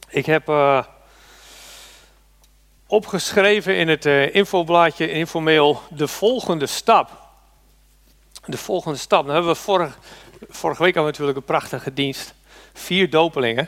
Ik heb opgeschreven in het infoblaadje, infomail, de volgende stap. De volgende stap. Dan hebben we vorige week hadden we natuurlijk een prachtige dienst. 4 dopelingen.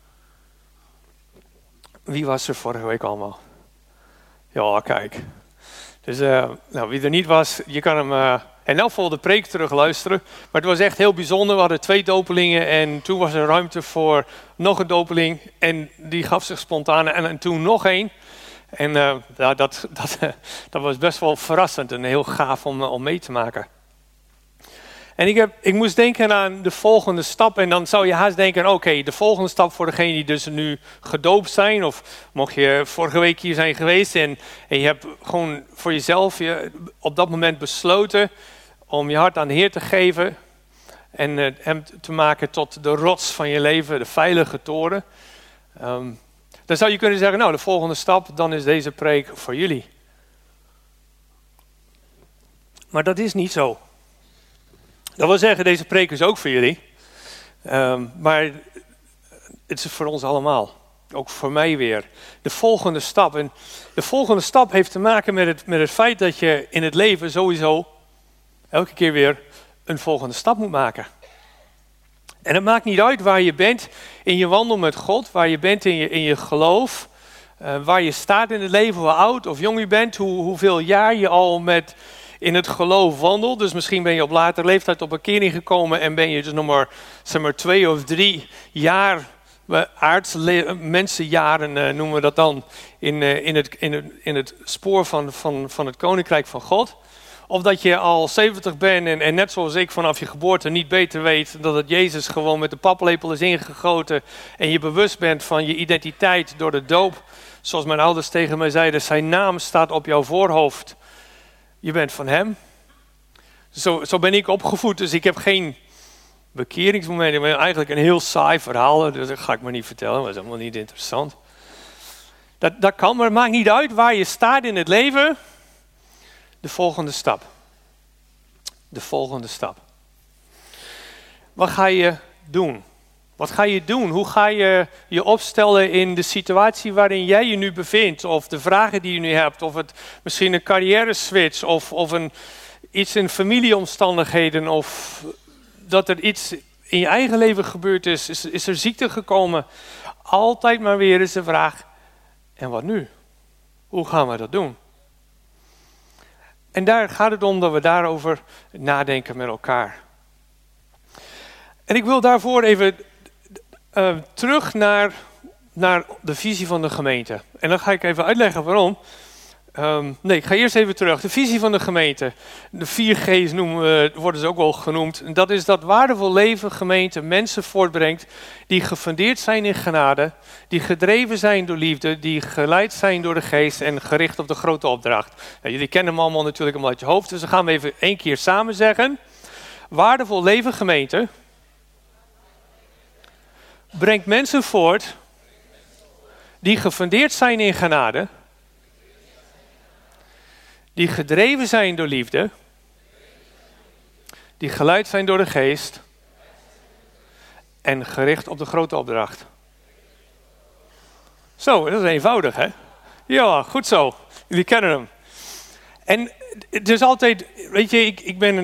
Wie was er vorige week allemaal? Ja, kijk. Dus wie er niet was, je kan hem in elk geval de preek terugluisteren. Maar het was echt heel bijzonder. We hadden 2 dopelingen en toen was er ruimte voor nog een dopeling. En die gaf zich spontaan en toen nog 1. En dat was best wel verrassend en heel gaaf om mee te maken. En ik moest denken aan de volgende stap. En dan zou je haast denken, oké, de volgende stap voor degenen die dus nu gedoopt zijn. Of mocht je vorige week hier zijn geweest en je hebt gewoon voor jezelf op dat moment besloten om je hart aan de Heer te geven. En hem te maken tot de rots van je leven, de veilige toren. Dan zou je kunnen zeggen, nou, de volgende stap, dan is deze preek voor jullie. Maar dat is niet zo. Dat wil zeggen, deze preek is ook voor jullie. Maar het is voor ons allemaal. Ook voor mij weer. De volgende stap. En de volgende stap heeft te maken met het feit dat je in het leven sowieso elke keer weer een volgende stap moet maken. En het maakt niet uit waar je bent in je wandel met God, waar je bent in je geloof, waar je staat in het leven, hoe oud of jong je bent, hoeveel jaar je al in het geloof wandelt. Dus misschien ben je op latere leeftijd op bekering gekomen en ben je dus nog maar 2 of 3 jaar, mensenjaren noemen we dat dan, in het spoor van het Koninkrijk van God. Of dat je al 70 bent en net zoals ik vanaf je geboorte niet beter weet dat het Jezus gewoon met de paplepel is ingegoten. En je bewust bent van je identiteit door de doop. Zoals mijn ouders tegen mij zeiden, zijn naam staat op jouw voorhoofd. Je bent van hem. Zo ben ik opgevoed, dus ik heb geen bekeringsmomenten. Maar eigenlijk een heel saai verhaal, dus dat ga ik maar niet vertellen. Dat is helemaal niet interessant. Dat kan, maar het maakt niet uit waar je staat in het leven. De volgende stap. De volgende stap. Wat ga je doen? Wat ga je doen? Hoe ga je je opstellen in de situatie waarin jij je nu bevindt? Of de vragen die je nu hebt? Of misschien een carrière switch? Of iets in familieomstandigheden? Of dat er iets in je eigen leven gebeurd is? Is er ziekte gekomen? Altijd maar weer is de vraag. En wat nu? Hoe gaan we dat doen? En daar gaat het om dat we daarover nadenken met elkaar. En ik wil daarvoor even terug naar de visie van de gemeente. En dan ga ik even uitleggen waarom. Ik ga eerst even terug. De visie van de gemeente. De 4 G's worden ze ook wel genoemd. En dat is dat waardevol leven gemeente mensen voortbrengt die gefundeerd zijn in genade, die gedreven zijn door liefde, die geleid zijn door de geest en gericht op de grote opdracht. Nou, jullie kennen hem allemaal natuurlijk uit je hoofd, dus dan gaan we even 1 keer samen zeggen. Waardevol leven gemeente brengt mensen voort die gefundeerd zijn in genade, die gedreven zijn door liefde, die geleid zijn door de geest en gericht op de grote opdracht. Zo, dat is eenvoudig, hè? Ja, goed zo. Jullie kennen hem. En het is altijd, weet je,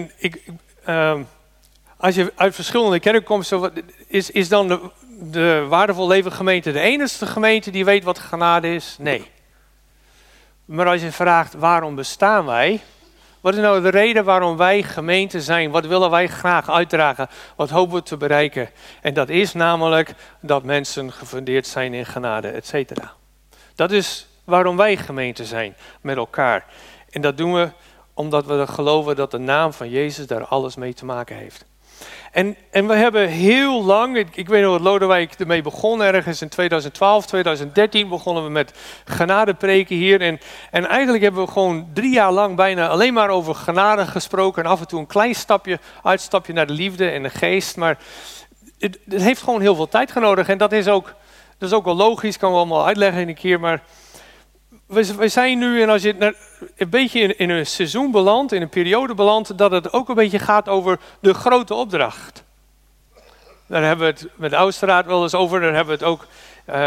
als je uit verschillende kerken komt, is dan de waardevol leven gemeente de enige gemeente die weet wat genade is? Nee. Maar als je vraagt, waarom bestaan wij? Wat is nou de reden waarom wij gemeente zijn? Wat willen wij graag uitdragen? Wat hopen we te bereiken? En dat is namelijk dat mensen gefundeerd zijn in genade, et cetera. Dat is waarom wij gemeente zijn met elkaar. En dat doen we omdat we geloven dat de naam van Jezus daar alles mee te maken heeft. En we hebben heel lang, ik weet nog dat Lodewijk ermee begon, ergens in 2012, 2013 begonnen we met genadepreken hier. En eigenlijk hebben we gewoon 3 jaar lang bijna alleen maar over genade gesproken. En af en toe een klein uitstapje naar de liefde en de geest. Maar het heeft gewoon heel veel tijd genodig. En dat is ook wel logisch, kan we allemaal uitleggen in een keer. Maar we zijn nu, en als je een beetje in een seizoen belandt, in een periode belandt, dat het ook een beetje gaat over de grote opdracht. Daar hebben we het met de Oudstraat wel eens over. Daar hebben we het ook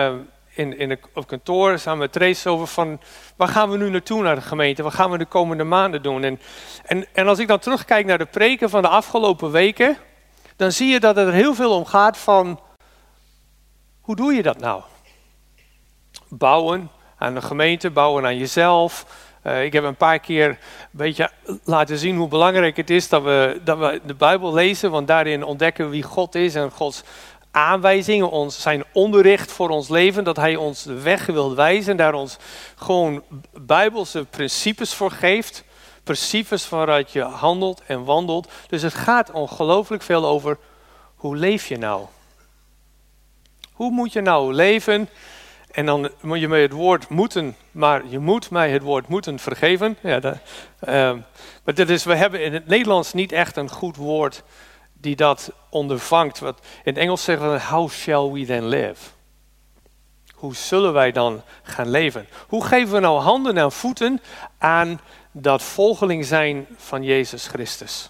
op kantoor samen met Trace over van, waar gaan we nu naartoe naar de gemeente? Wat gaan we de komende maanden doen? En als ik dan terugkijk naar de preken van de afgelopen weken, dan zie je dat het er heel veel om gaat van, hoe doe je dat nou? Bouwen aan de gemeente, bouwen aan jezelf. Ik heb een paar keer een beetje laten zien hoe belangrijk het is dat we de Bijbel lezen, want daarin ontdekken we wie God is en Gods aanwijzingen, zijn onderricht voor ons leven, dat hij ons de weg wil wijzen, daar ons gewoon bijbelse principes voor geeft. Principes waaruit je handelt en wandelt. Dus het gaat ongelooflijk veel over, hoe leef je nou? Hoe moet je nou leven? En dan moet je mij het woord moeten, maar je moet mij het woord moeten vergeven. Ja, maar we hebben in het Nederlands niet echt een goed woord die dat ondervangt. Wat in het Engels zeggen we, how shall we then live? Hoe zullen wij dan gaan leven? Hoe geven we nou handen en voeten aan dat volgeling zijn van Jezus Christus?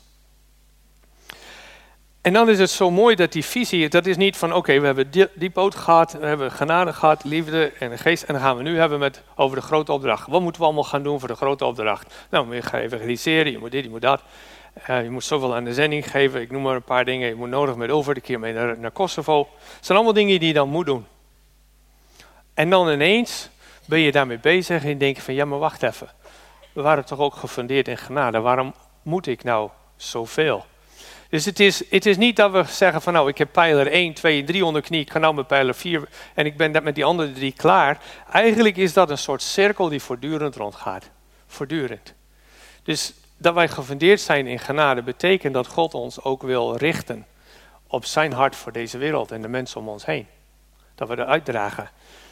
En dan is het zo mooi dat die visie, dat is niet van oké, we hebben die poot gehad, we hebben genade gehad, liefde en de geest. En dan gaan we nu hebben over de grote opdracht. Wat moeten we allemaal gaan doen voor de grote opdracht? Nou, je gaat evangeliseren, je moet dit, je moet dat. Je moet zoveel aan de zending geven, ik noem maar een paar dingen. Je moet nodig met over de keer mee naar Kosovo. Het zijn allemaal dingen die je dan moet doen. En dan ineens ben je daarmee bezig en je denkt van ja, maar wacht even. We waren toch ook gefundeerd in genade. Waarom moet ik nou zoveel? Dus het is niet dat we zeggen van nou, ik heb pijler 1, 2 en 3 onder knie. Ik ga nou met pijler 4 en ik ben met die andere 3 klaar. Eigenlijk is dat een soort cirkel die voortdurend rondgaat. Voortdurend. Dus dat wij gefundeerd zijn in genade betekent dat God ons ook wil richten op zijn hart voor deze wereld en de mensen om ons heen. Dat we eruit dragen.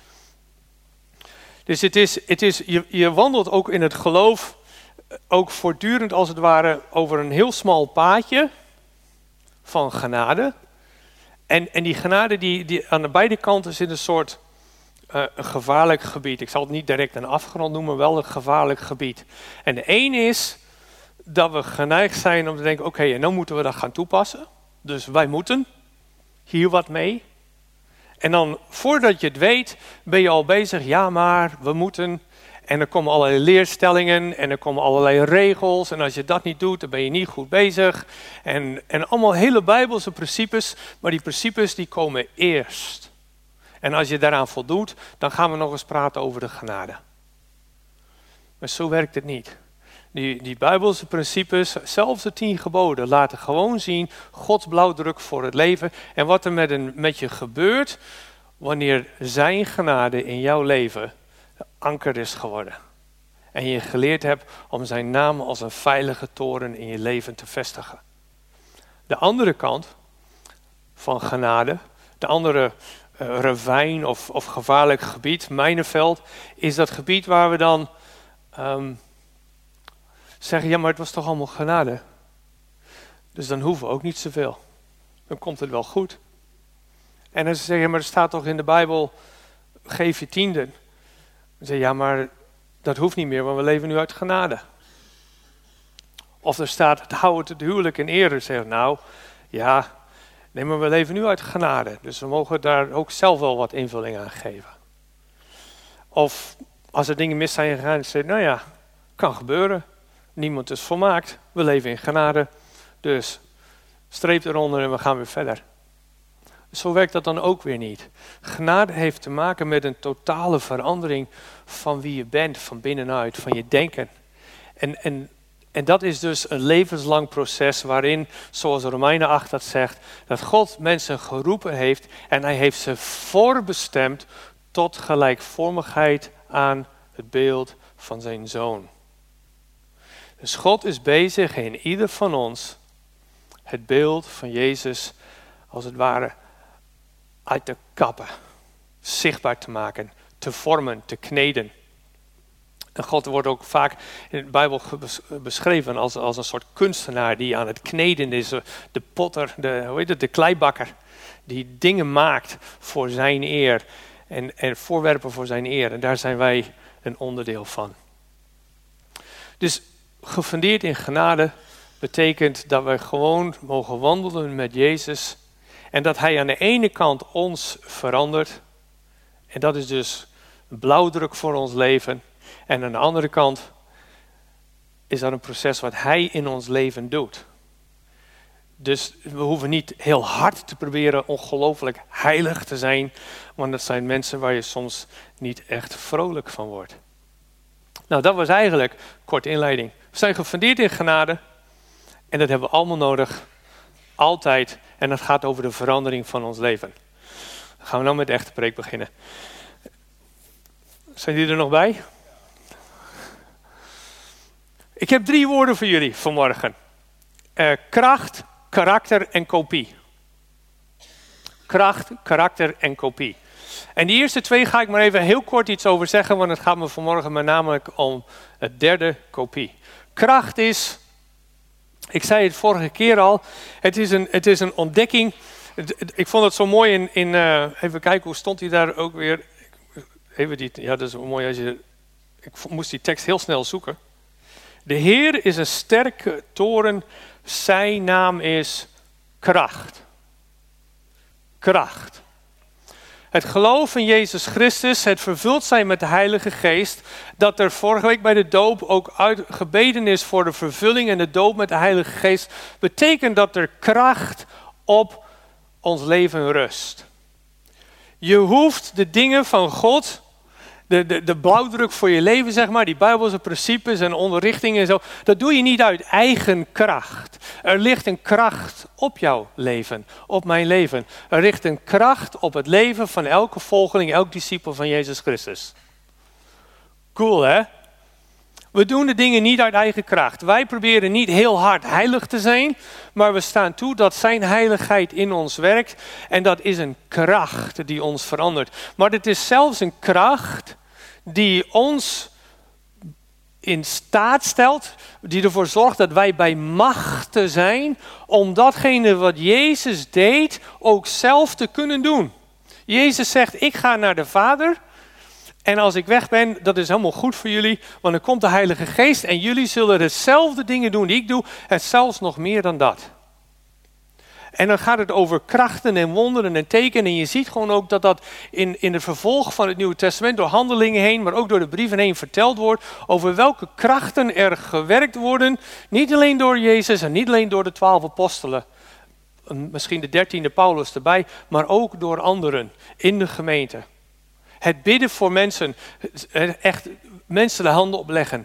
Dus je wandelt ook in het geloof, ook voortdurend als het ware, over een heel smal paadje van genade. En die genade die aan de beide kanten zit een soort een gevaarlijk gebied. Ik zal het niet direct een afgrond noemen, maar wel een gevaarlijk gebied. En de een is dat we geneigd zijn om te denken, oké, en nou moeten we dat gaan toepassen. Dus wij moeten hier wat mee. En dan, voordat je het weet, ben je al bezig, ja maar, we moeten. En er komen allerlei leerstellingen en er komen allerlei regels. En als je dat niet doet, dan ben je niet goed bezig. En allemaal hele bijbelse principes, maar die principes die komen eerst. En als je daaraan voldoet, dan gaan we nog eens praten over de genade. Maar zo werkt het niet. Die bijbelse principes, zelfs de 10 geboden, laten gewoon zien Gods blauwdruk voor het leven. En wat er met je gebeurt wanneer zijn genade in jouw leven anker is geworden. En je geleerd hebt om zijn naam als een veilige toren in je leven te vestigen. De andere kant van genade, de andere ravijn of gevaarlijk gebied, mijnenveld, is dat gebied waar we dan zeggen, ja maar het was toch allemaal genade. Dus dan hoeven we ook niet zoveel. Dan komt het wel goed. En dan zeg je, maar er staat toch in de Bijbel, geef je tienden. Dan zeg je, ja maar dat hoeft niet meer, want we leven nu uit genade. Of er staat, hou het huwelijk in ere. Dan zeg je, nou ja, nee maar we leven nu uit genade. Dus we mogen daar ook zelf wel wat invulling aan geven. Of als er dingen mis zijn gegaan, dan zeg je, nou ja, kan gebeuren. Niemand is volmaakt. We leven in genade. Dus streep eronder en we gaan weer verder. Zo werkt dat dan ook weer niet. Genade heeft te maken met een totale verandering van wie je bent, van binnenuit, van je denken. En dat is dus een levenslang proces waarin, zoals Romeinen 8 dat zegt, dat God mensen geroepen heeft en hij heeft ze voorbestemd tot gelijkvormigheid aan het beeld van zijn Zoon. Dus God is bezig in ieder van ons het beeld van Jezus als het ware uit te kappen, zichtbaar te maken, te vormen, te kneden. En God wordt ook vaak in de Bijbel beschreven als een soort kunstenaar die aan het kneden is. De potter, de kleibakker, die dingen maakt voor zijn eer en voorwerpen voor zijn eer. En daar zijn wij een onderdeel van. Dus gefundeerd in genade betekent dat we gewoon mogen wandelen met Jezus. En dat hij aan de ene kant ons verandert En dat is dus een blauwdruk voor ons leven. En aan de andere kant is dat een proces wat hij in ons leven doet. Dus we hoeven niet heel hard te proberen ongelooflijk heilig te zijn. Want dat zijn mensen waar je soms niet echt vrolijk van wordt. Nou, dat was eigenlijk een korte inleiding. We zijn gefundeerd in genade. En dat hebben we allemaal nodig. Altijd. En dat gaat over de verandering van ons leven. Dan gaan we nou met de echte preek beginnen. Zijn jullie er nog bij? Ik heb 3 woorden voor jullie vanmorgen. Kracht, karakter en kopie. Kracht, karakter en kopie. En die eerste 2 ga ik maar even heel kort iets over zeggen, want het gaat me vanmorgen met name om het derde, kopie. Kracht is, ik zei het vorige keer al, het is een ontdekking. Ik vond het zo mooi even kijken, hoe stond hij daar ook weer? Ja, dat is wel mooi als ik moest die tekst heel snel zoeken. De Heer is een sterke toren, zijn naam is kracht. Kracht. Het geloof in Jezus Christus, het vervuld zijn met de Heilige Geest, dat er vorige week bij de doop ook gebeden is voor de vervulling en de doop met de Heilige Geest, betekent dat er kracht op ons leven rust. Je hoeft de dingen van God, de blauwdruk voor je leven, zeg maar, die Bijbelse principes en onderrichtingen en zo, dat doe je niet uit eigen kracht. Er ligt een kracht op jouw leven, op mijn leven. Er ligt een kracht op het leven van elke volgeling, elk discipel van Jezus Christus. Cool, hè? We doen de dingen niet uit eigen kracht. Wij proberen niet heel hard heilig te zijn, maar we staan toe dat zijn heiligheid in ons werkt. En dat is een kracht die ons verandert. Maar het is zelfs een kracht die ons in staat stelt, die ervoor zorgt dat wij bij machten zijn om datgene wat Jezus deed ook zelf te kunnen doen. Jezus zegt, ik ga naar de Vader en als ik weg ben, dat is helemaal goed voor jullie, want dan komt de Heilige Geest en jullie zullen dezelfde dingen doen die ik doe en zelfs nog meer dan dat. En dan gaat het over krachten en wonderen en tekenen. En je ziet gewoon ook dat in het vervolg van het Nieuwe Testament door handelingen heen, maar ook door de brieven heen verteld wordt over welke krachten er gewerkt worden. Niet alleen door Jezus en niet alleen door de 12 apostelen. Misschien de 13e Paulus erbij, maar ook door anderen in de gemeente. Het bidden voor mensen, echt mensen de handen opleggen.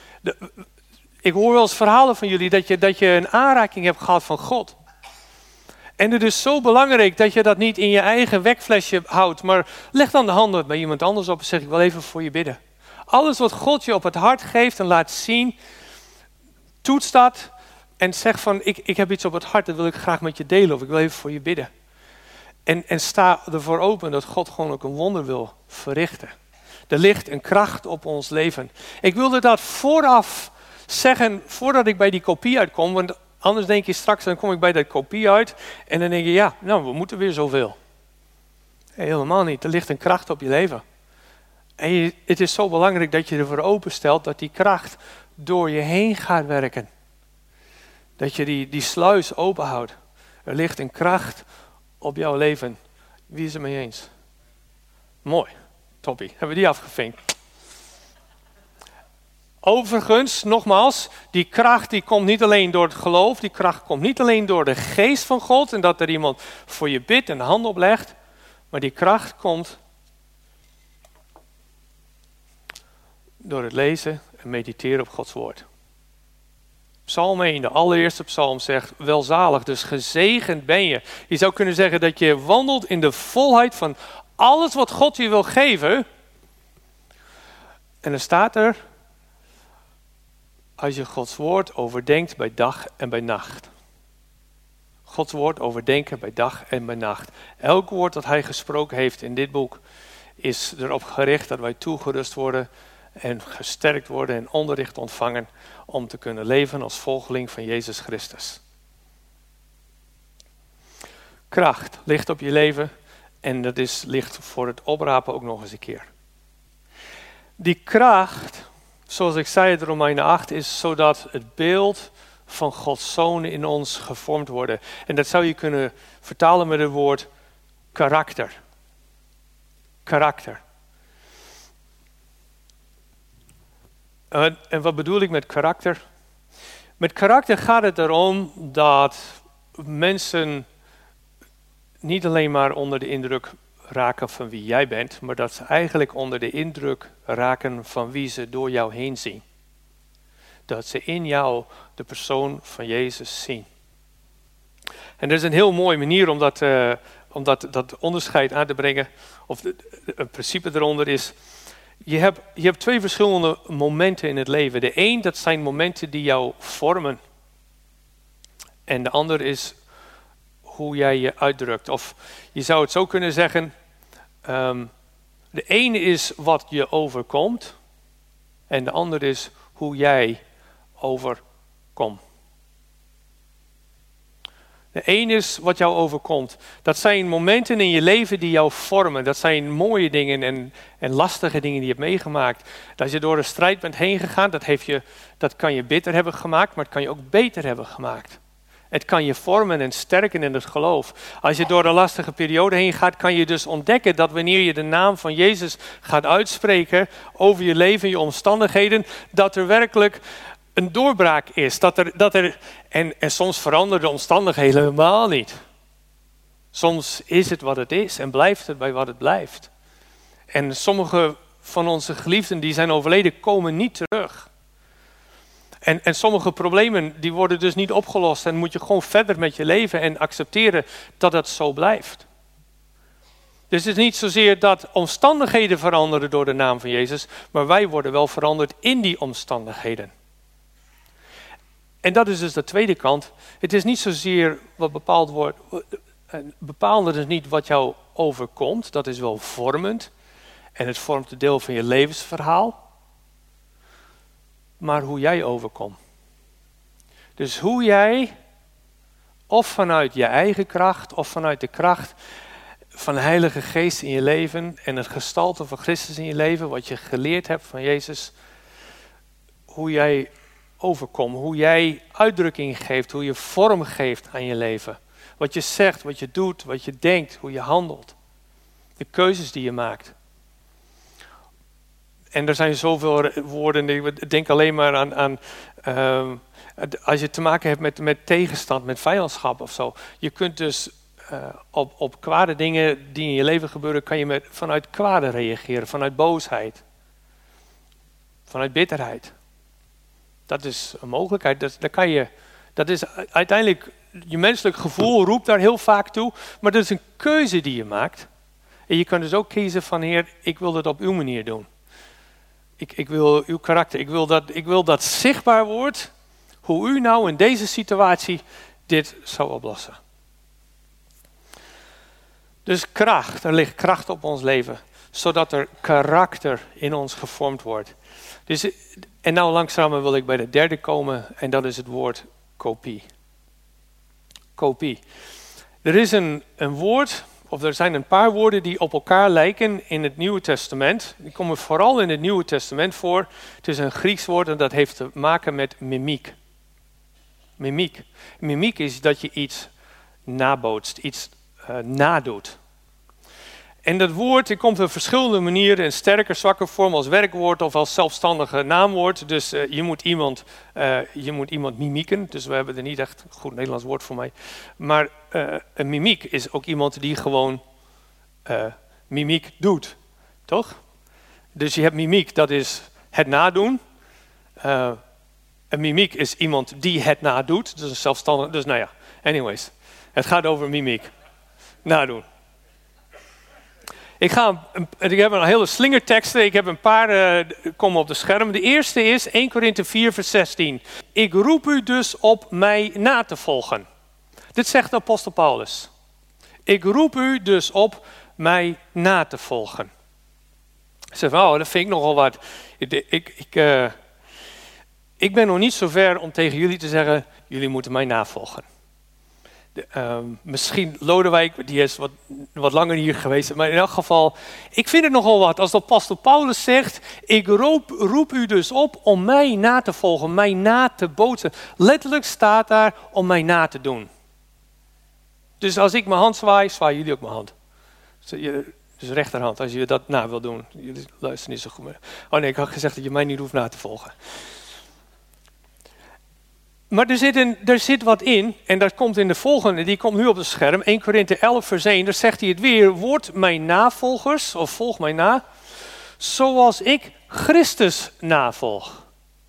Ik hoor wel eens verhalen van jullie dat je een aanraking hebt gehad van God. En het is zo belangrijk dat je dat niet in je eigen wekflesje houdt, maar leg dan de handen bij iemand anders op en zeg ik wil even voor je bidden. Alles wat God je op het hart geeft en laat zien, toets dat en zeg van ik heb iets op het hart, dat wil ik graag met je delen of ik wil even voor je bidden. En sta ervoor open dat God gewoon ook een wonder wil verrichten. Er ligt een kracht op ons leven. Ik wilde dat vooraf zeggen, voordat ik bij die kopie uitkom, want anders denk je straks, dan kom ik bij dat kopie uit en dan denk je, ja, nou, we moeten weer zoveel. Helemaal niet, er ligt een kracht op je leven. En het is zo belangrijk dat je ervoor openstelt dat die kracht door je heen gaat werken. Dat je die sluis openhoudt. Er ligt een kracht op jouw leven. Wie is het mee eens? Mooi, toppie. Hebben we die afgevinkt? Overigens, nogmaals, die kracht die komt niet alleen door het geloof, die kracht komt niet alleen door de geest van God en dat er iemand voor je bidt en de hand oplegt, maar die kracht komt door het lezen en mediteren op Gods woord. Psalm 1, de allereerste psalm zegt, welzalig, dus gezegend ben je. Je zou kunnen zeggen dat je wandelt in de volheid van alles wat God je wil geven. En dan staat er, als je Gods woord overdenkt bij dag en bij nacht. Gods woord overdenken bij dag en bij nacht. Elk woord dat hij gesproken heeft in dit boek is erop gericht dat wij toegerust worden en gesterkt worden en onderricht ontvangen om te kunnen leven als volgeling van Jezus Christus. Kracht ligt op je leven en dat ligt voor het oprapen ook nog eens een keer. Die kracht, zoals ik zei, het Romeinen 8, is zodat het beeld van Gods Zoon in ons gevormd wordt. En dat zou je kunnen vertalen met het woord karakter. karakter. En wat bedoel ik met karakter? Met karakter gaat het erom dat mensen niet alleen maar onder de indruk raken van wie jij bent, maar dat ze eigenlijk onder de indruk raken van wie ze door jou heen zien. Dat ze in jou de persoon van Jezus zien. En dat is een heel mooie manier om dat onderscheid aan te brengen. Of een principe eronder is, je hebt twee verschillende momenten in het leven. De een, dat zijn momenten die jou vormen. En de ander is hoe jij je uitdrukt. Of je zou het zo kunnen zeggen, de ene is wat je overkomt. En de ander is hoe jij overkomt. De een is wat jou overkomt. Dat zijn momenten in je leven die jou vormen. Dat zijn mooie dingen en lastige dingen die je hebt meegemaakt. Als je door een strijd bent heen gegaan, dat kan je bitter hebben gemaakt, maar het kan je ook beter hebben gemaakt. Het kan je vormen en sterken in het geloof. Als je door een lastige periode heen gaat, kan je dus ontdekken dat wanneer je de naam van Jezus gaat uitspreken over je leven, je omstandigheden, dat er werkelijk een doorbraak is. En soms veranderen de omstandigheden helemaal niet. Soms is het wat het is en blijft het bij wat het blijft. En sommige van onze geliefden die zijn overleden komen niet terug. En sommige problemen die worden dus niet opgelost en moet je gewoon verder met je leven en accepteren dat het zo blijft. Dus het is niet zozeer dat omstandigheden veranderen door de naam van Jezus, maar wij worden wel veranderd in die omstandigheden. En dat is dus de tweede kant. Het is niet zozeer wat bepaald wordt. Bepaalde is niet wat jou overkomt. Dat is wel vormend. En het vormt een deel van je levensverhaal. Maar hoe jij overkomt. Dus hoe jij, of vanuit je eigen kracht, of vanuit de kracht van de Heilige Geest in je leven en het gestalte van Christus in je leven, wat je geleerd hebt van Jezus, hoe jij overkomt, hoe jij uitdrukking geeft, hoe je vorm geeft aan je leven. Wat je zegt, wat je doet, wat je denkt, hoe je handelt. De keuzes die je maakt. En er zijn zoveel woorden, ik denk alleen maar aan als je te maken hebt met tegenstand, met vijandschap of zo. Je kunt dus op kwade dingen die in je leven gebeuren, kan je vanuit kwade reageren, vanuit boosheid. Vanuit bitterheid. Dat is een mogelijkheid. Dat is uiteindelijk, je menselijk gevoel roept daar heel vaak toe. Maar dat is een keuze die je maakt. En je kan dus ook kiezen van, Heer, ik wil dat op uw manier doen. Ik wil uw karakter. Ik wil dat zichtbaar wordt. Hoe u nou in deze situatie dit zou oplossen. Dus kracht, er ligt kracht op ons leven. Zodat er karakter in ons gevormd wordt. Dus, en nou langzamer wil ik bij de derde komen. En dat is het woord kopie. Kopie. Er is een woord, of er zijn een paar woorden die op elkaar lijken in het Nieuwe Testament. Die komen vooral in het Nieuwe Testament voor. Het is een Grieks woord en dat heeft te maken met mimiek. Mimiek. Mimiek is dat je iets nabootst, iets nadoet. En dat woord komt op verschillende manieren, in sterke, zwakke vorm als werkwoord of als zelfstandige naamwoord. Dus je moet iemand mimieken. Dus we hebben er niet echt een goed Nederlands woord voor mij. Maar een mimiek is ook iemand die gewoon mimiek doet. Toch? Dus je hebt mimiek, dat is het nadoen. Een mimiek is iemand die het nadoet. Dus een zelfstandige. Dus nou ja, anyways. Het gaat over mimiek. Nadoen. Ik heb een hele slingerteksten. Ik heb een paar komen op de scherm. De eerste is 1 Korinthe 4 vers 16. Ik roep u dus op mij na te volgen. Dit zegt de apostel Paulus. Ik roep u dus op mij na te volgen. Ik zeg van, dat vind ik nogal wat. Ik ben nog niet zo ver om tegen jullie te zeggen, jullie moeten mij navolgen. Misschien Lodewijk, die is wat langer hier geweest. Maar in elk geval, ik vind het nogal wat. Als de apostel Paulus zegt, ik roep u dus op om mij na te volgen, mij na te bootsen. Letterlijk staat daar om mij na te doen. Dus als ik mijn hand zwaai, zwaaien jullie ook mijn hand. Dus rechterhand, als je dat na wil doen. Jullie luisteren niet zo goed meer. Oh nee, ik had gezegd dat je mij niet hoeft na te volgen. Maar er zit wat in, en dat komt in de volgende, die komt nu op het scherm, 1 Korinthe 11 vers 1, daar zegt hij het weer, word mijn navolgers, of volg mij na, zoals ik Christus navolg.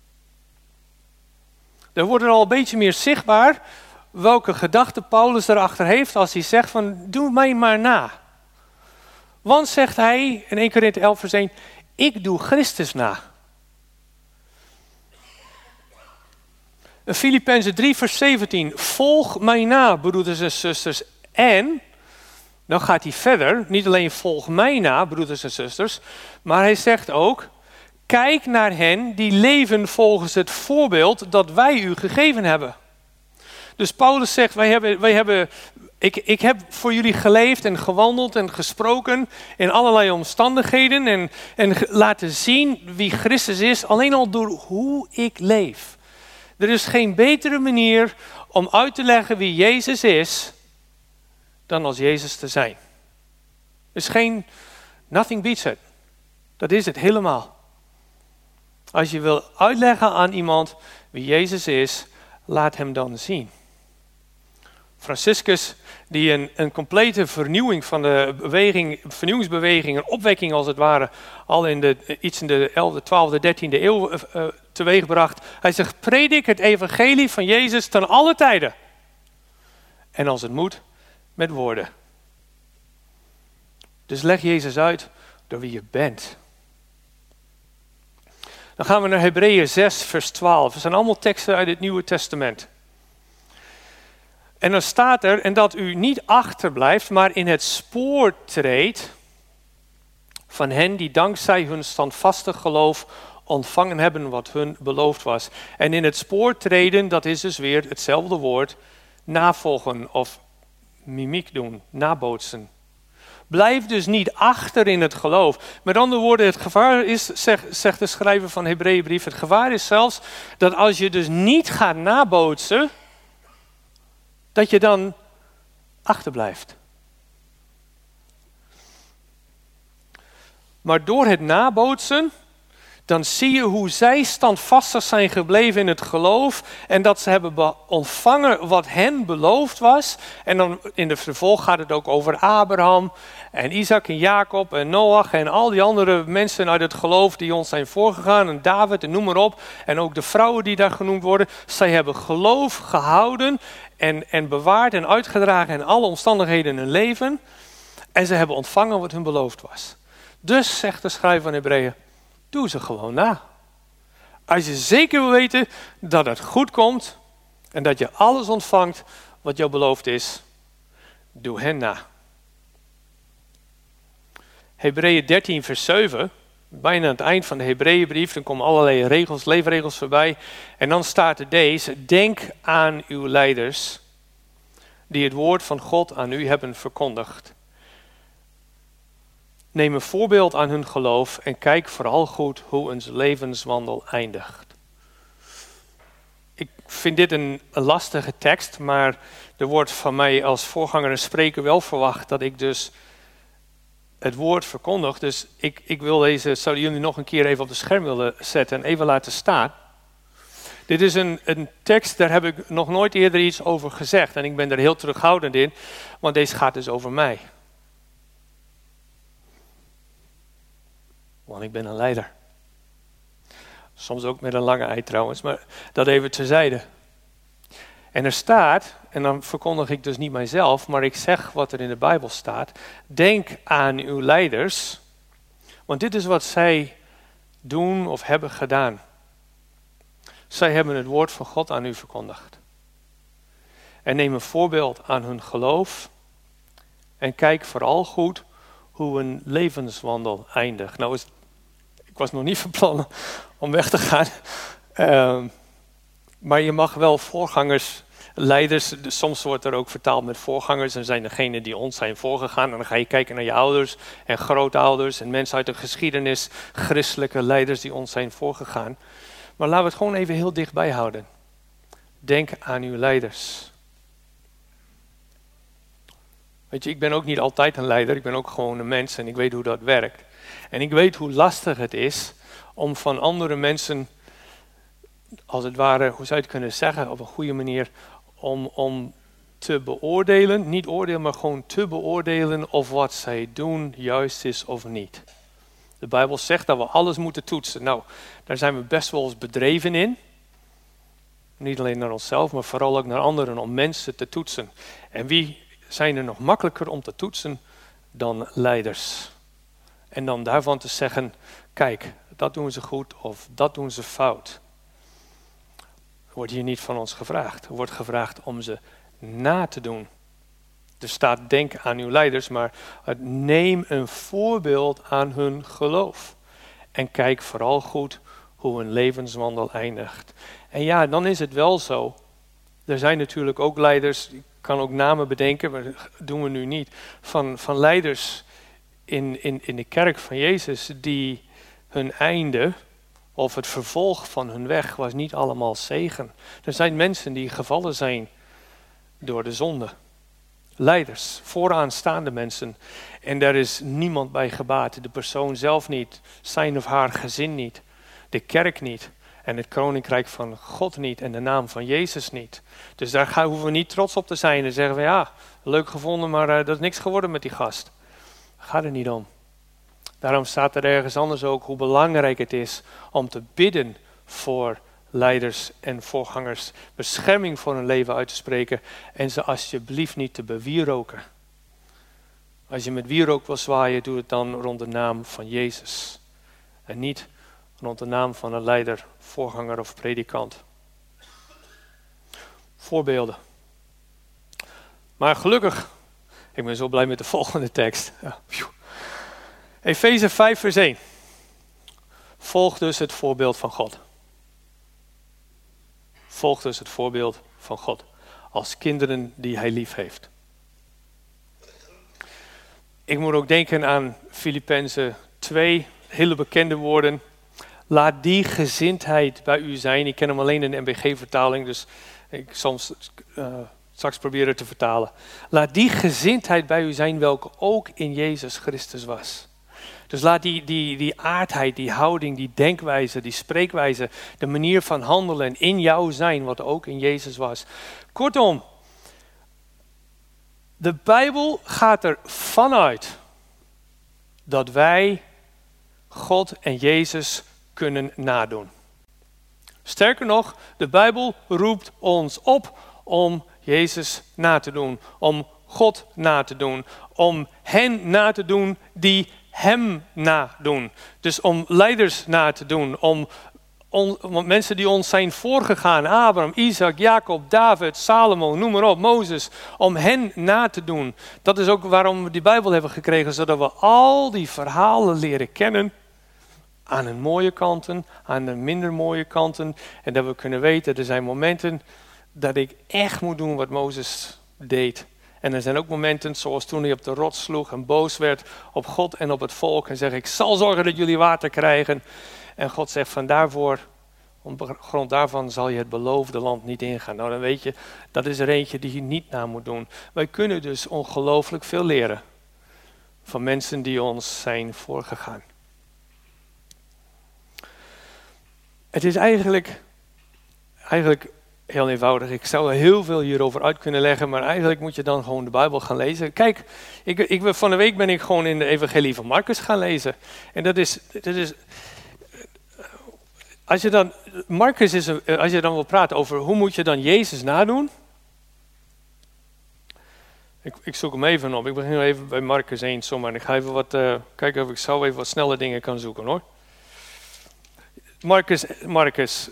Er wordt er al een beetje meer zichtbaar welke gedachte Paulus erachter heeft als hij zegt van, doe mij maar na. Want, zegt hij in 1 Korinthe 11 vers 1, ik doe Christus na. Filippenzen 3 vers 17, volg mij na, broeders en zusters. En, dan gaat hij verder, niet alleen volg mij na, broeders en zusters, maar hij zegt ook, kijk naar hen die leven volgens het voorbeeld dat wij u gegeven hebben. Dus Paulus zegt, ik heb voor jullie geleefd en gewandeld en gesproken in allerlei omstandigheden en laten zien wie Christus is, alleen al door hoe ik leef. Er is geen betere manier om uit te leggen wie Jezus is, dan als Jezus te zijn. Er is nothing beats it. Dat is het helemaal. Als je wil uitleggen aan iemand wie Jezus is, laat hem dan zien. Franciscus, die een complete vernieuwing van de vernieuwingsbeweging, een opwekking als het ware, al in de 11e, 12e, 13e eeuw teweegbracht. Hij zegt, predik het evangelie van Jezus ten alle tijden. En als het moet, met woorden. Dus leg Jezus uit door wie je bent. Dan gaan we naar Hebreeën 6 vers 12. Het zijn allemaal teksten uit het Nieuwe Testament. En dan staat er, en dat u niet achterblijft, maar in het spoor treedt van hen die dankzij hun standvastig geloof ontvangen hebben wat hun beloofd was. En in het spoor treden, dat is dus weer hetzelfde woord, navolgen of mimiek doen, nabootsen. Blijf dus niet achter in het geloof. Met andere woorden, het gevaar is, zegt de schrijver van Hebreeënbrief, het gevaar is zelfs dat als je dus niet gaat nabootsen, dat je dan achterblijft. Maar door het nabootsen, dan zie je hoe zij standvastig zijn gebleven in het geloof en dat ze hebben ontvangen wat hen beloofd was. En dan in de vervolg gaat het ook over Abraham en Isaac en Jacob en Noach en al die andere mensen uit het geloof die ons zijn voorgegaan. En David en noem maar op. En ook de vrouwen die daar genoemd worden. Zij hebben geloof gehouden en bewaard en uitgedragen in alle omstandigheden in hun leven. En ze hebben ontvangen wat hun beloofd was. Dus, zegt de schrijver van Hebreeën, doe ze gewoon na. Als je zeker wil weten dat het goed komt en dat je alles ontvangt wat jou beloofd is, doe hen na. Hebreeën 13 vers 7, bijna aan het eind van de Hebreeënbrief, dan komen allerlei regels, leefregels voorbij. En dan staat er deze, denk aan uw leiders die het woord van God aan u hebben verkondigd. Neem een voorbeeld aan hun geloof en kijk vooral goed hoe hun levenswandel eindigt. Ik vind dit een lastige tekst, maar er wordt van mij als voorganger en spreker wel verwacht dat ik dus het woord verkondig. Dus ik wil zouden jullie nog een keer even op het scherm willen zetten en even laten staan. Dit is een tekst, daar heb ik nog nooit eerder iets over gezegd en ik ben er heel terughoudend in, want deze gaat dus over mij. Want ik ben een leider. Soms ook met een lange ei trouwens, maar dat even terzijde. En er staat, en dan verkondig ik dus niet mijzelf, maar ik zeg wat er in de Bijbel staat. Denk aan uw leiders, want dit is wat zij doen of hebben gedaan. Zij hebben het woord van God aan u verkondigd. En neem een voorbeeld aan hun geloof en kijk vooral goed hoe een levenswandel eindigt. Nou, ik was nog niet van plan om weg te gaan. Maar je mag wel voorgangers, leiders, soms wordt er ook vertaald met voorgangers. En zijn degenen die ons zijn voorgegaan. En dan ga je kijken naar je ouders en grootouders en mensen uit de geschiedenis. Christelijke leiders die ons zijn voorgegaan. Maar laten we het gewoon even heel dichtbij houden. Denk aan uw leiders. Weet je, ik ben ook niet altijd een leider, ik ben ook gewoon een mens en ik weet hoe dat werkt. En ik weet hoe lastig het is om van andere mensen, als het ware, hoe zou je het kunnen zeggen, op een goede manier, om te beoordelen, niet oordelen, maar gewoon te beoordelen of wat zij doen juist is of niet. De Bijbel zegt dat we alles moeten toetsen. Nou, daar zijn we best wel eens bedreven in. Niet alleen naar onszelf, maar vooral ook naar anderen, om mensen te toetsen. En wie zijn er nog makkelijker om te toetsen dan leiders? En dan daarvan te zeggen, kijk, dat doen ze goed of dat doen ze fout. Wordt hier niet van ons gevraagd. Er wordt gevraagd om ze na te doen. Er staat, denk aan uw leiders, maar neem een voorbeeld aan hun geloof. En kijk vooral goed hoe hun levenswandel eindigt. En ja, dan is het wel zo. Er zijn natuurlijk ook leiders, ik kan ook namen bedenken, maar dat doen we nu niet. Van leiders in de kerk van Jezus die hun einde of het vervolg van hun weg was niet allemaal zegen. Er zijn mensen die gevallen zijn door de zonde. Leiders, vooraanstaande mensen. En daar is niemand bij gebaat. De persoon zelf niet, zijn of haar gezin niet, de kerk niet en het koninkrijk van God niet en de naam van Jezus niet. Dus daar hoeven we niet trots op te zijn en zeggen we ja, leuk gevonden, maar dat is niks geworden met die gast. Gaat er niet om. Daarom staat er ergens anders ook hoe belangrijk het is om te bidden voor leiders en voorgangers, bescherming voor hun leven uit te spreken en ze alsjeblieft niet te bewieroken. Als je met wierook wil zwaaien, doe het dan rond de naam van Jezus. En niet rond de naam van een leider, voorganger of predikant. Voorbeelden. Maar gelukkig, ik ben zo blij met de volgende tekst. Efeze 5 vers 1. Volg dus het voorbeeld van God. Volg dus het voorbeeld van God. Als kinderen die hij lief heeft. Ik moet ook denken aan Filippenzen 2, hele bekende woorden. Laat die gezindheid bij u zijn. Ik ken hem alleen in de NBG-vertaling, dus ik soms straks proberen te vertalen. Laat die gezindheid bij u zijn welke ook in Jezus Christus was. Dus laat die aardheid, die houding, die denkwijze, die spreekwijze, de manier van handelen in jou zijn wat ook in Jezus was. Kortom, de Bijbel gaat er vanuit dat wij God en Jezus kunnen nadoen. Sterker nog, de Bijbel roept ons op om Jezus na te doen, om God na te doen, om hen na te doen die hem nadoen. Dus om leiders na te doen, om mensen die ons zijn voorgegaan, Abraham, Isaac, Jacob, David, Salomo, noem maar op, Mozes, om hen na te doen. Dat is ook waarom we die Bijbel hebben gekregen, zodat we al die verhalen leren kennen, aan hun mooie kanten, aan de minder mooie kanten, en dat we kunnen weten, er zijn momenten dat ik echt moet doen wat Mozes deed. En er zijn ook momenten zoals toen hij op de rots sloeg en boos werd op God en op het volk. En zegt, ik zal zorgen dat jullie water krijgen. En God zegt, van daarvoor, op grond daarvan zal je het beloofde land niet ingaan. Nou dan weet je, dat is er eentje die je niet na moet doen. Wij kunnen dus ongelooflijk veel leren van mensen die ons zijn voorgegaan. Het is eigenlijk heel eenvoudig. Ik zou er heel veel hierover uit kunnen leggen, maar eigenlijk moet je dan gewoon de Bijbel gaan lezen. Kijk, van de week ben ik gewoon in de Evangelie van Marcus gaan lezen. En dat is als je dan, als je dan wil praten over hoe moet je dan Jezus nadoen. Ik zoek hem even op. Ik begin even bij Marcus 1 zomaar. En ik ga even kijken of ik zo even wat snelle dingen kan zoeken hoor. Marcus.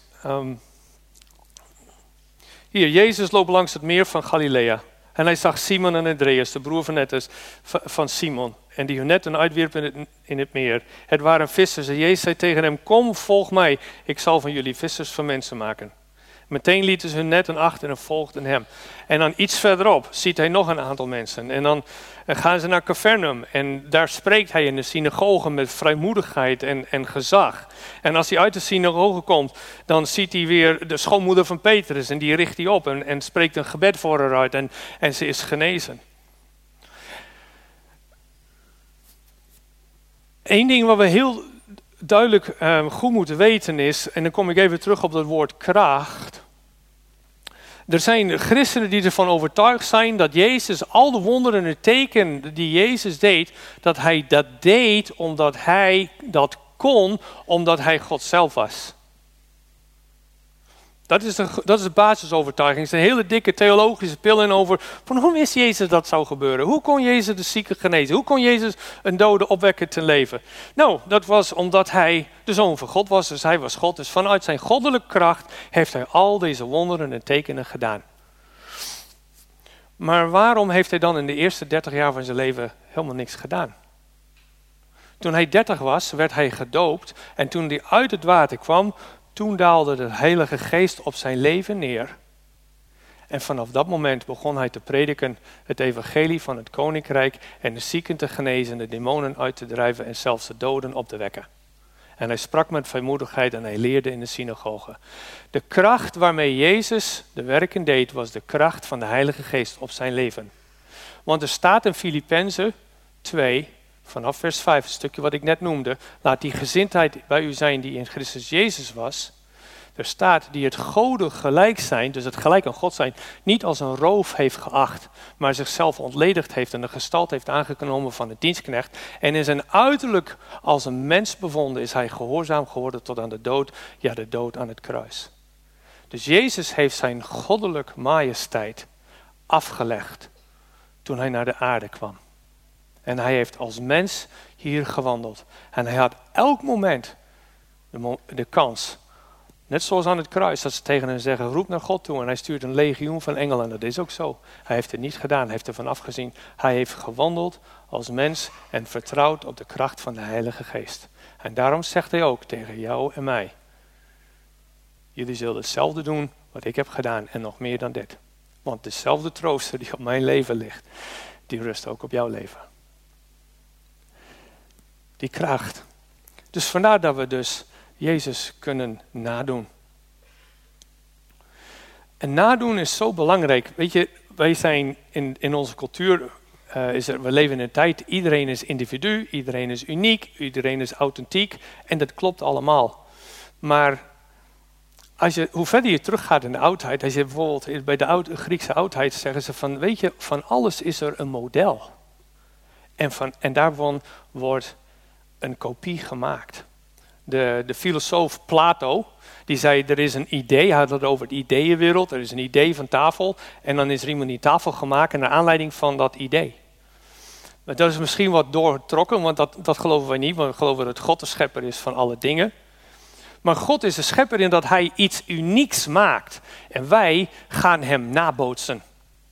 Hier, Jezus loopt langs het meer van Galilea. En hij zag Simon en Andreas, de broer van Simon. En die hun netten uitwierpen in het meer. Het waren vissers. En Jezus zei tegen hem, kom, volg mij. Ik zal van jullie vissers van mensen maken. Meteen lieten ze hun netten achter en volgden hem. En dan iets verderop ziet hij nog een aantal mensen. En dan gaan ze naar Capernaum. En daar spreekt hij in de synagoge met vrijmoedigheid en gezag. En als hij uit de synagoge komt, dan ziet hij weer de schoonmoeder van Petrus. En die richt hij op en spreekt een gebed voor haar uit. En ze is genezen. Eén ding wat we heel duidelijk goed moeten weten is, en dan kom ik even terug op dat woord kracht. Er zijn christenen die ervan overtuigd zijn dat Jezus al de wonderen en tekenen die Jezus deed, dat hij dat deed omdat hij dat kon, omdat hij God zelf was. Dat is de basisovertuiging. Het is een hele dikke theologische pil in over van hoe wist Jezus dat zou gebeuren? Hoe kon Jezus de zieken genezen? Hoe kon Jezus een dode opwekken ten leven? Nou, dat was omdat hij de Zoon van God was, dus hij was God. Dus vanuit zijn goddelijke kracht heeft hij al deze wonderen en tekenen gedaan. Maar waarom heeft hij dan in de eerste 30 jaar van zijn leven helemaal niks gedaan? Toen hij 30 was, werd hij gedoopt en toen hij uit het water kwam, toen daalde de Heilige Geest op zijn leven neer. En vanaf dat moment begon hij te prediken het evangelie van het koninkrijk en de zieken te genezen, de demonen uit te drijven en zelfs de doden op te wekken. En hij sprak met vrijmoedigheid en hij leerde in de synagoge. De kracht waarmee Jezus de werken deed was de kracht van de Heilige Geest op zijn leven. Want er staat in Filippenzen 2, vanaf vers 5, een stukje wat ik net noemde. Laat die gezindheid bij u zijn die in Christus Jezus was. Er staat die het Gode gelijk zijn, dus het gelijk aan God zijn, niet als een roof heeft geacht, maar zichzelf ontledigd heeft en de gestalte heeft aangenomen van een dienstknecht. En in zijn uiterlijk als een mens bevonden is hij gehoorzaam geworden tot aan de dood, ja de dood aan het kruis. Dus Jezus heeft zijn goddelijk majesteit afgelegd toen hij naar de aarde kwam. En hij heeft als mens hier gewandeld. En hij had elk moment de kans, net zoals aan het kruis, dat ze tegen hem zeggen, roep naar God toe. En hij stuurt een legioen van engelen. Dat is ook zo. Hij heeft het niet gedaan, hij heeft ervan afgezien. Hij heeft gewandeld als mens en vertrouwd op de kracht van de Heilige Geest. En daarom zegt hij ook tegen jou en mij, jullie zullen hetzelfde doen wat ik heb gedaan en nog meer dan dit. Want dezelfde trooster die op mijn leven ligt, die rust ook op jouw leven. Die kracht. Dus vandaar dat we dus Jezus kunnen nadoen. En nadoen is zo belangrijk. Weet je, wij zijn in onze cultuur, we leven in een tijd, iedereen is individu, iedereen is uniek, iedereen is authentiek. En dat klopt allemaal. Maar hoe verder je teruggaat in de oudheid, als je bijvoorbeeld bij de Griekse oudheid zeggen ze van, weet je, van alles is er een model. En daarvan wordt een kopie gemaakt. De filosoof Plato, die zei er is een idee, hij had het over de ideeënwereld, er is een idee van tafel en dan is er iemand die tafel gemaakt naar aanleiding van dat idee. Maar dat is misschien wat doorgetrokken, want dat geloven wij niet, want we geloven dat God de schepper is van alle dingen. Maar God is de schepper in dat hij iets unieks maakt en wij gaan hem nabootsen.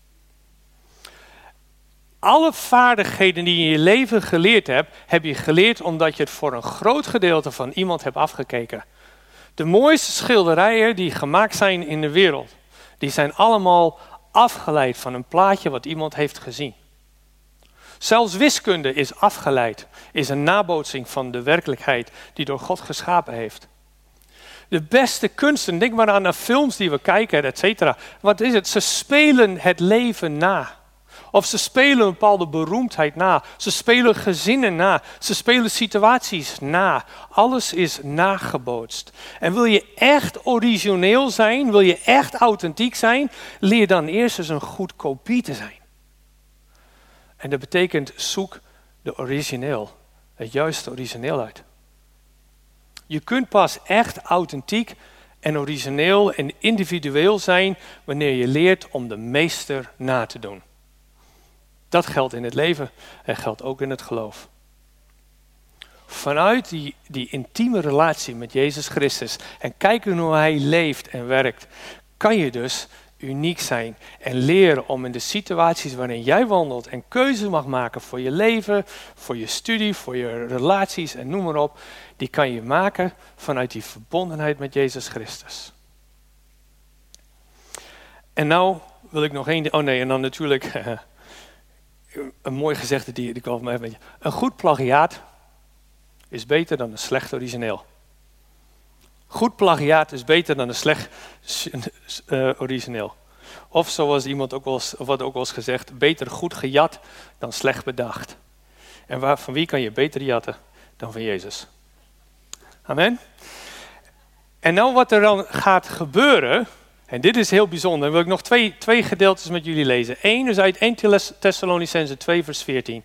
Alle vaardigheden die je in je leven geleerd hebt, heb je geleerd omdat je het voor een groot gedeelte van iemand hebt afgekeken. De mooiste schilderijen die gemaakt zijn in de wereld, die zijn allemaal afgeleid van een plaatje wat iemand heeft gezien. Zelfs wiskunde is afgeleid, is een nabootsing van de werkelijkheid die door God geschapen heeft. De beste kunsten, denk maar aan de films die we kijken, et cetera. Wat is het? Ze spelen het leven na. Of ze spelen een bepaalde beroemdheid na. Ze spelen gezinnen na. Ze spelen situaties na. Alles is nagebootst. En wil je echt origineel zijn, wil je echt authentiek zijn, leer dan eerst eens een goed kopie te zijn. En dat betekent zoek de origineel, het juiste origineel uit. Je kunt pas echt authentiek en origineel en individueel zijn wanneer je leert om de meester na te doen. Dat geldt in het leven en geldt ook in het geloof. Vanuit die intieme relatie met Jezus Christus en kijken hoe hij leeft en werkt, kan je dus uniek zijn en leren om in de situaties waarin jij wandelt en keuzes mag maken voor je leven, voor je studie, voor je relaties en noem maar op, die kan je maken vanuit die verbondenheid met Jezus Christus. En nou wil ik nog één, en dan natuurlijk een mooi gezegde die ik wel heb. Een goed plagiaat is beter dan een slecht origineel. Goed plagiaat is beter dan een slecht origineel. Of zoals iemand ook wel eens gezegd, beter goed gejat dan slecht bedacht. En van wie kan je beter jatten dan van Jezus. Amen. En nou wat er dan gaat gebeuren, en dit is heel bijzonder, dan wil ik nog twee gedeeltes met jullie lezen. Eén is uit 1 Thessalonicenzen 2 vers 14.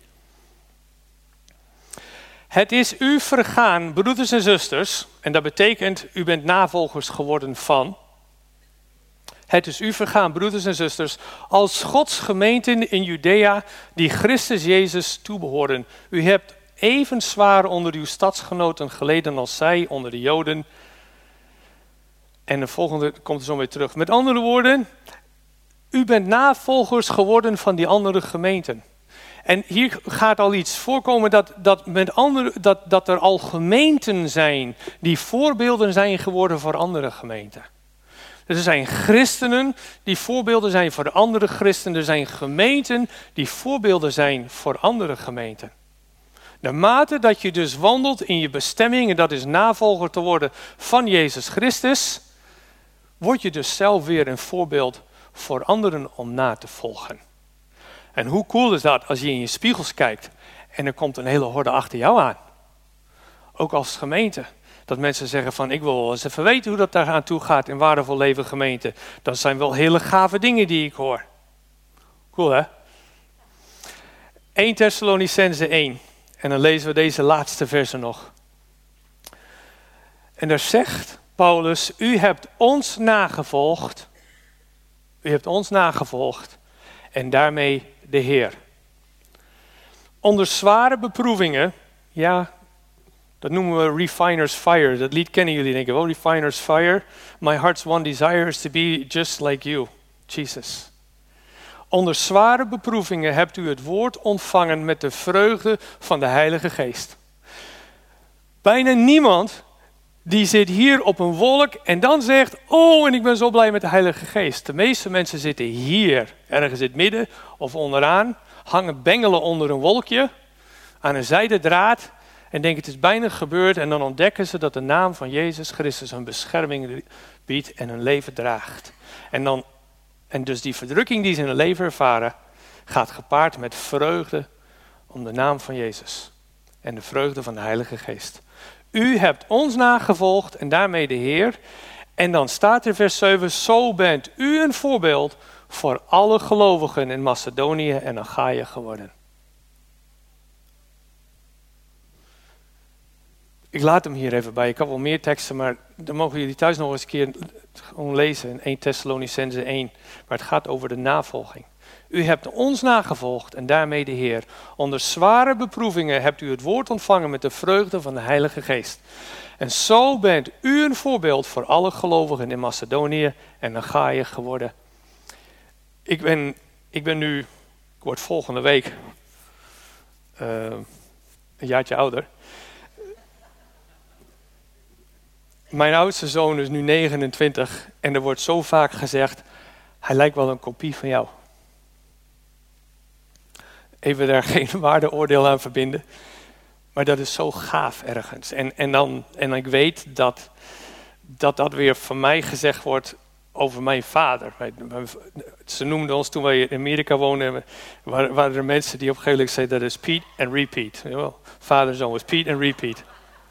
Het is u vergaan, broeders en zusters, en dat betekent u bent navolgers geworden van. Het is u vergaan, broeders en zusters, als Gods gemeenten in Judea die Christus Jezus toebehoren. U hebt even zwaar onder uw stadsgenoten geleden als zij onder de Joden. En de volgende komt er zo weer terug. Met andere woorden, u bent navolgers geworden van die andere gemeenten. En hier gaat al iets voorkomen dat er al gemeenten zijn die voorbeelden zijn geworden voor andere gemeenten. Dus er zijn christenen die voorbeelden zijn voor andere christenen. Er zijn gemeenten die voorbeelden zijn voor andere gemeenten. Naarmate dat je dus wandelt in je bestemming, en dat is navolger te worden van Jezus Christus, word je dus zelf weer een voorbeeld voor anderen om na te volgen. En hoe cool is dat als je in je spiegels kijkt en er komt een hele horde achter jou aan. Ook als gemeente. Dat mensen zeggen van ik wil wel eens even weten hoe dat daar aan toe gaat in Waardevol Leven gemeente. Dat zijn wel hele gave dingen die ik hoor. Cool hè? 1 Thessalonicenzen 1. En dan lezen we deze laatste versen nog. En daar zegt Paulus, u hebt ons nagevolgd. U hebt ons nagevolgd. En daarmee de Heer. Onder zware beproevingen, ja, dat noemen we Refiner's Fire. Dat lied kennen jullie denk ik wel, Refiner's Fire. My heart's one desire is to be just like you, Jesus. Onder zware beproevingen hebt u het woord ontvangen met de vreugde van de Heilige Geest. Bijna niemand die zit hier op een wolk en dan zegt, oh en ik ben zo blij met de Heilige Geest. De meeste mensen zitten hier, ergens in het midden of onderaan, hangen bengelen onder een wolkje, aan een zijden draad en denken het is bijna gebeurd en dan ontdekken ze dat de naam van Jezus Christus hun bescherming biedt en hun leven draagt. En dus die verdrukking die ze in hun leven ervaren, gaat gepaard met vreugde om de naam van Jezus en de vreugde van de Heilige Geest. U hebt ons nagevolgd en daarmee de Heer. En dan staat er vers 7, zo bent u een voorbeeld voor alle gelovigen in Macedonië en Achaïe geworden. Ik laat hem hier even bij. Ik heb wel meer teksten, maar dan mogen jullie thuis nog eens een keer gewoon lezen in 1 Thessalonicenzen 1. Maar het gaat over de navolging. U hebt ons nagevolgd en daarmee de Heer. Onder zware beproevingen hebt u het woord ontvangen met de vreugde van de Heilige Geest. En zo bent u een voorbeeld voor alle gelovigen in Macedonië en Achaïe geworden. Ik word volgende week een jaartje ouder. Mijn oudste zoon is nu 29 en er wordt zo vaak gezegd, hij lijkt wel een kopie van jou. Even daar geen waardeoordeel aan verbinden. Maar dat is zo gaaf ergens. En ik weet dat weer van mij gezegd wordt over mijn vader. Ze noemden ons toen wij in Amerika woonden, waren er mensen die op een gegeven moment zeiden dat is Pete and repeat. Vader zoon was Pete and repeat.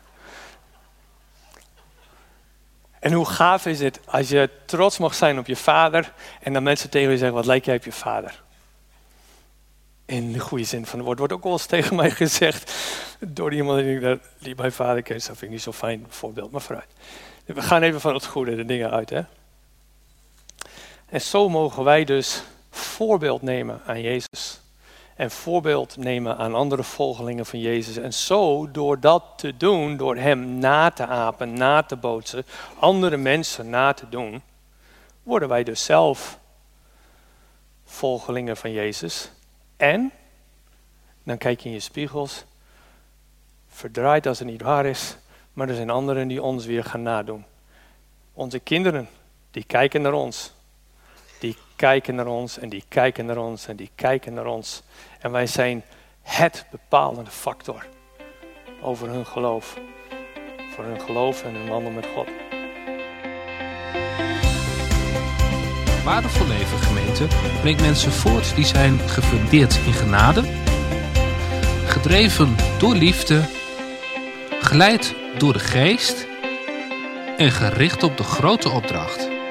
En hoe gaaf is het als je trots mag zijn op je vader en dan mensen tegen je zeggen, wat lijkt jij op je vader? In de goede zin van het woord wordt ook wel eens tegen mij gezegd door iemand die mijn vader kent. Dat vind ik niet zo'n fijn voorbeeld, maar vooruit. We gaan even van het goede de dingen uit. Hè? En zo mogen wij dus voorbeeld nemen aan Jezus. En voorbeeld nemen aan andere volgelingen van Jezus. En zo, door dat te doen, door hem na te apen, na te bootsen, andere mensen na te doen, worden wij dus zelf volgelingen van Jezus. En, dan kijk je in je spiegels, verdraaid als het niet waar is, maar er zijn anderen die ons weer gaan nadoen. Onze kinderen, die kijken naar ons. Die kijken naar ons en die kijken naar ons en die kijken naar ons. En wij zijn het bepalende factor over hun geloof. Voor hun geloof en hun wandel met God. Waardevol Leven gemeente brengt mensen voort die zijn gefundeerd in genade, gedreven door liefde geleid door de Geest en gericht op de grote opdracht.